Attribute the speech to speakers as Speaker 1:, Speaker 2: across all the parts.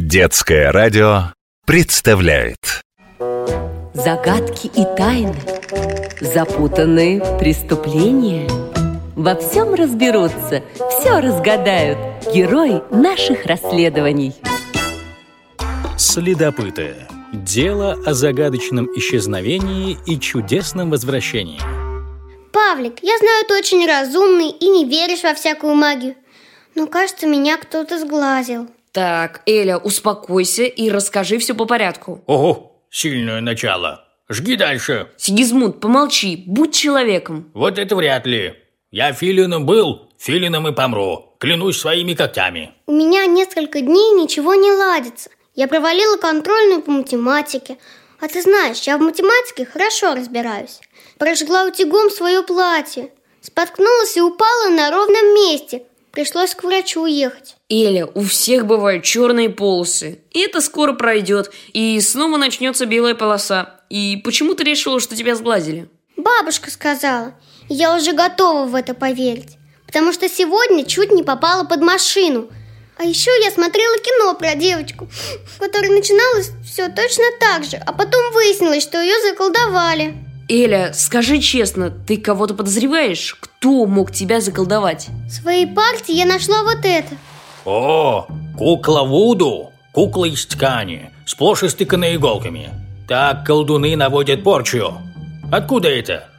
Speaker 1: Детское радио представляет
Speaker 2: Загадки и тайны, запутанные преступления. Во всем разберутся, все разгадают герои наших расследований.
Speaker 3: Следопыты. Дело о загадочном исчезновении и чудесном возвращении.
Speaker 4: Павлик, я знаю, ты очень разумный и не веришь во всякую магию, но, кажется, меня кто-то сглазил.
Speaker 5: Так, Эля, успокойся и расскажи все по порядку.
Speaker 6: Ого, сильное начало. Жги дальше.
Speaker 5: Сигизмунд, помолчи, будь человеком.
Speaker 6: Вот это вряд ли. Я филином был, филином и помру. Клянусь своими когтями.
Speaker 4: У меня несколько дней ничего не ладится. Я провалила контрольную по математике. А ты знаешь, я в математике хорошо разбираюсь. Прожгла утюгом свое платье. Споткнулась и упала на ровном месте. Пришлось к врачу уехать.
Speaker 5: Эля, у всех бывают черные полосы. И это скоро пройдет. И снова начнется белая полоса. И почему ты решила, что тебя сглазили?
Speaker 4: Бабушка сказала. И я уже готова в это поверить. Потому что сегодня чуть не попала под машину. А еще я смотрела кино про девочку, в которой начиналось все точно так же. А потом выяснилось, что ее заколдовали.
Speaker 5: Эля, скажи честно, ты кого-то подозреваешь? Кто мог тебя заколдовать?
Speaker 4: В своей партии я нашла вот это.
Speaker 6: О, кукла Вуду. Кукла из ткани, сплошь истыканная иголками. Так колдуны наводят порчу. Откуда это?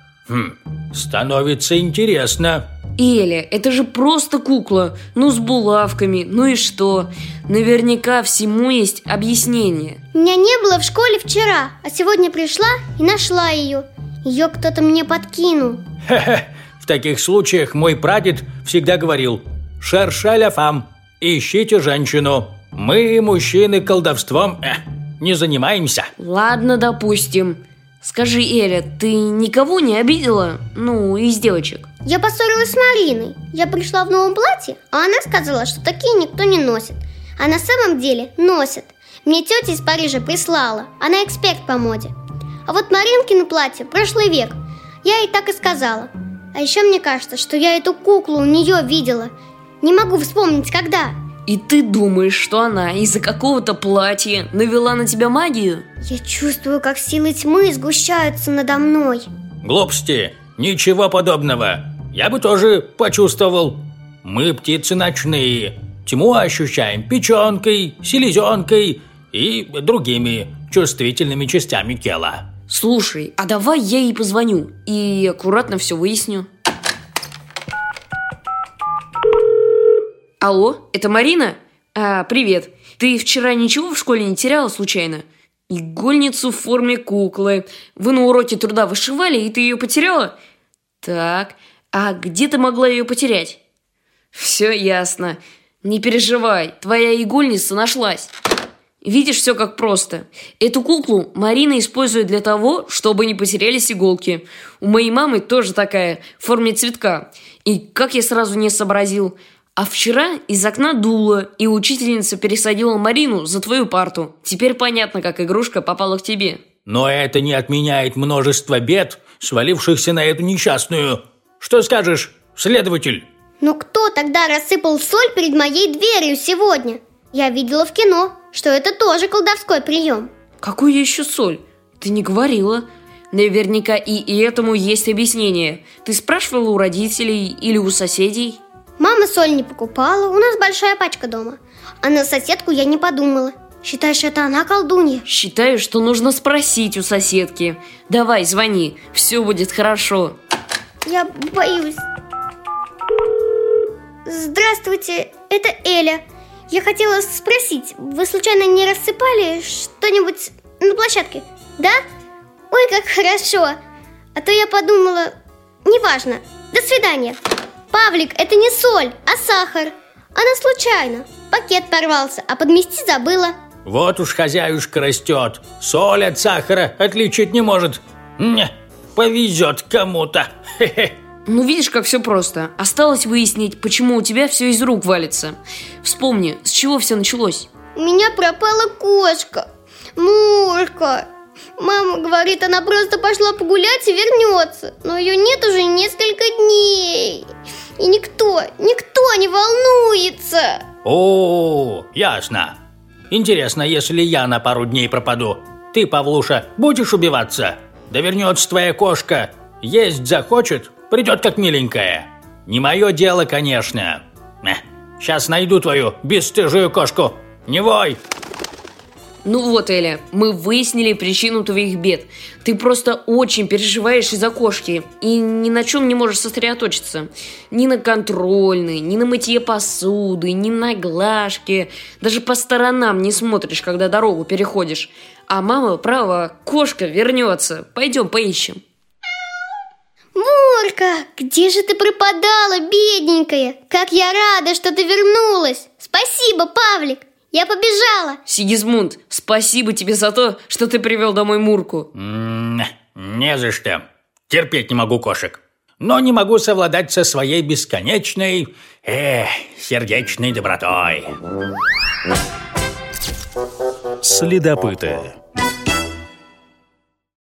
Speaker 6: Становится интересно.
Speaker 5: Эля, это же просто кукла. Ну, с булавками, ну и что? Наверняка всему есть объяснение.
Speaker 4: Меня не было в школе вчера, а сегодня пришла и нашла ее. Ее кто-то мне подкинул.
Speaker 6: В таких случаях мой прадед всегда говорил: «Шерше ля фам, ищите женщину. Мы, мужчины, колдовством не занимаемся».
Speaker 5: Ладно, допустим. Скажи, Эля, ты никого не обидела? Ну, из девочек.
Speaker 4: Я поссорилась с Мариной. Я пришла в новом платье, а она сказала, что такие никто не носит. А на самом деле носят. Мне тетя из Парижа прислала. Она эксперт по моде. А вот Маринкино платье прошлый век. Я ей так и сказала. А еще мне кажется, что я эту куклу у нее видела. Не могу вспомнить, когда.
Speaker 5: И ты думаешь, что она из-за какого-то платья навела на тебя магию?
Speaker 4: Я чувствую, как силы тьмы сгущаются надо мной.
Speaker 6: Глупости, ничего подобного. Я бы тоже почувствовал. Мы птицы ночные. Тьму ощущаем печенкой, селезенкой и другими чувствительными частями тела.
Speaker 5: Слушай, а давай я ей позвоню и аккуратно все выясню. Алло, это Марина? Привет. Ты вчера ничего в школе не теряла случайно? Игольницу в форме куклы. Вы на уроке труда вышивали, и ты ее потеряла? Так, а где ты могла ее потерять? Все ясно. Не переживай, твоя игольница нашлась. Видишь, все как просто. Эту куклу Марина использует для того, чтобы не потерялись иголки. У моей мамы тоже такая, в форме цветка. И как я сразу не сообразил... А вчера из окна дуло, и учительница пересадила Марину за твою парту. Теперь понятно, как игрушка попала к тебе.
Speaker 6: Но это не отменяет множество бед, свалившихся на эту несчастную. Что скажешь, следователь?
Speaker 4: Но кто тогда рассыпал соль перед моей дверью сегодня? Я видела в кино, что это тоже колдовской прием.
Speaker 5: Какую еще соль? Ты не говорила. Наверняка и этому есть объяснение. Ты спрашивала у родителей или у соседей?
Speaker 4: Мама соль не покупала, у нас большая пачка дома. А на соседку я не подумала. Считаешь, это она колдунья?
Speaker 5: Считаю, что нужно спросить у соседки. Давай, звони, все будет хорошо.
Speaker 4: Я боюсь. Здравствуйте, это Эля. Я хотела спросить, вы случайно не рассыпали что-нибудь на площадке? Да? Ой, как хорошо. А то я подумала... Неважно. До свидания. Павлик, это не соль, а сахар. Она случайно. Пакет порвался, а подмести забыла.
Speaker 6: Вот уж хозяюшка растет. Соль от сахара отличить не может. Не, повезет кому-то.
Speaker 5: Ну, видишь, как все просто. Осталось выяснить, почему у тебя все из рук валится. Вспомни, с чего все началось.
Speaker 4: У меня пропала кошка, Мурка. Мама говорит, она просто пошла погулять и вернется. Но ее нет уже несколько дней. И никто не волнуется.
Speaker 6: О, ясно. Интересно, если я на пару дней пропаду, ты, Павлуша, будешь убиваться? Да вернется твоя кошка. Есть захочет, придет как миленькая. Не мое дело, конечно. Сейчас найду твою бесстыжую кошку. Не вой!
Speaker 5: Ну вот, Эля, мы выяснили причину твоих бед. Ты просто очень переживаешь из-за кошки и ни на чем не можешь сосредоточиться. Ни на контрольной, ни на мытье посуды, ни на глажке. Даже по сторонам не смотришь, когда дорогу переходишь. А мама, право, кошка вернется. Пойдем поищем.
Speaker 4: Мурка, где же ты пропадала, бедненькая? Как я рада, что ты вернулась. Спасибо, Павлик. Я побежала.
Speaker 5: Сигизмунд, спасибо тебе за то, что ты привел домой Мурку.
Speaker 6: Не за что. Терпеть не могу кошек. Но не могу совладать со своей бесконечной, сердечной добротой.
Speaker 1: Следопыты.